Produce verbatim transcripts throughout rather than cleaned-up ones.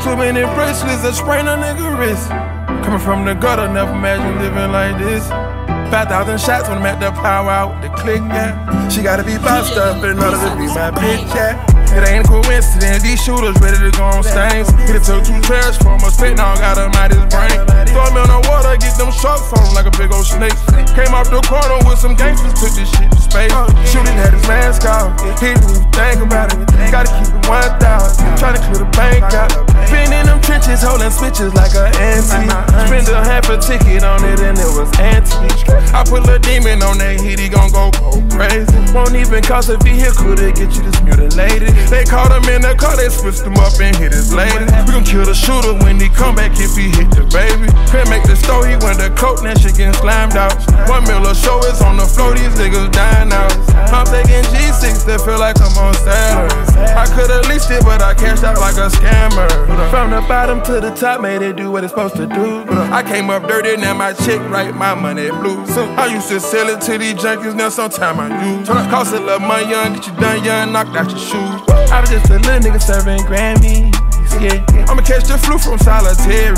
Too many bracelets that sprain a nigga wrist. Coming from the gutter, never imagined living like this. Five thousand shots when I'm at the power out the click, yeah. She gotta be bossed up in order to be my bitch, yeah. It ain't a coincidence, these shooters ready to go on stains. Hit it took two transformers, spit now got him out his brain. Throw him in the water, get them sharks on him like a big old snake. Came off the corner with some gangsters, took this shit to space. Shooting had his mask off, he didn't even think about it. Gotta keep it one thousand, tryna clear the bank out. Been in them trenches, holding switches like an antique. Spend a half a ticket on it and it was antique. I put a demon on that heat, he gon' go crazy. Won't even cost a vehicle to get you this mutilated. They caught him in the car, they switched him up and hit his lady. We gon' kill the shooter when he come back if he hit the baby. Couldn't make the store, he went to coke, that shit getting slammed out. One Miller show is on the floor, these niggas dying out. I'm taking G six that feel like I'm on Saturn. I could've leased it, but I cashed out like a scammer. From the bottom to the top, made it do what it's supposed to do. I came up dirty, now my chick write my money blue. I used to sell it to these junkies, now sometime I use. Cost a little money, young, get you done, young, knocked out your shoes. I was just a little nigga serving Grammys, yeah. I'ma catch the flu from solitary,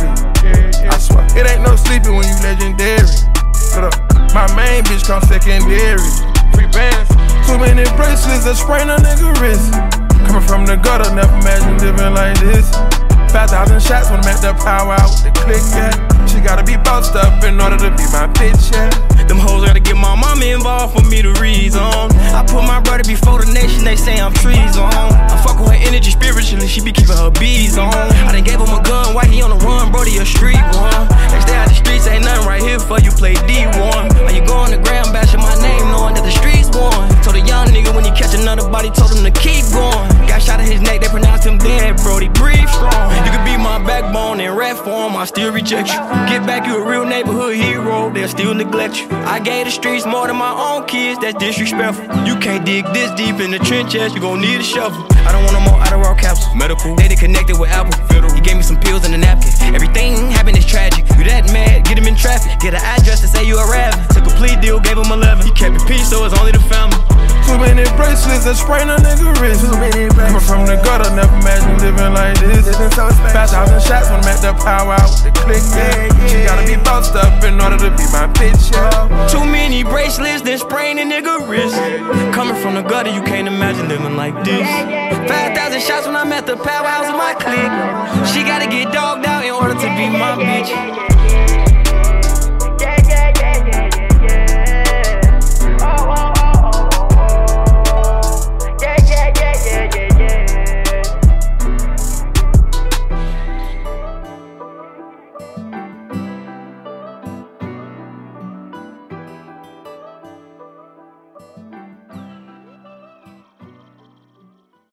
I swear. It ain't no sleeping when you legendary. But, uh, my main bitch come secondary. Free bands, too many bracelets that sprain a nigga wrist. Coming from the gutter, never imagined living like this. Five thousand shots when I'm at the power out the click, yeah. She gotta be bossed up in order to be my bitch, yeah. Them hoes gotta get my mama involved for me to reason. I put my brother before the nation, they say I'm treason. I fuck with her energy spiritually, she be keeping her bees on. I done gave him a gun, why he on the run, brody a street one. They stay out the streets, ain't nothing right here for you play D one. How you go on the ground, bashing my name, knowing that the streets won. Told a young nigga when he catch another body, told him to keep going. Got shot in his neck, they pronounced him dead, brody, breathe strong. You could be my backbone in rap form, I still reject you. Get back, you a real neighborhood hero, they'll still neglect you. I gave the streets more than my own kids, that's disrespectful. You can't dig this deep in the trenches, you gon' need a shovel. I don't want no more Adderall capsules. Medical, they connected with Apple. Federal, he gave me some pills and a napkin. Everything happened is tragic. You that mad, get him in traffic. Get an address to say you a rabbit. Took a plea deal, gave him eleven. He kept it peace, so it's only the family. Too many bracelets that sprain a nigga wrist. Too many bracelets. From the gutter, never imagined living like this. So Five thousand shots when I'm at the power out the click, yeah. She gotta be bossed up in order to be my bitch, yeah. Too many bracelets that sprain a nigga wrist. Coming from the gutter, you can't imagine living like this. Five thousand shots when I'm at the powerhouse of my clique.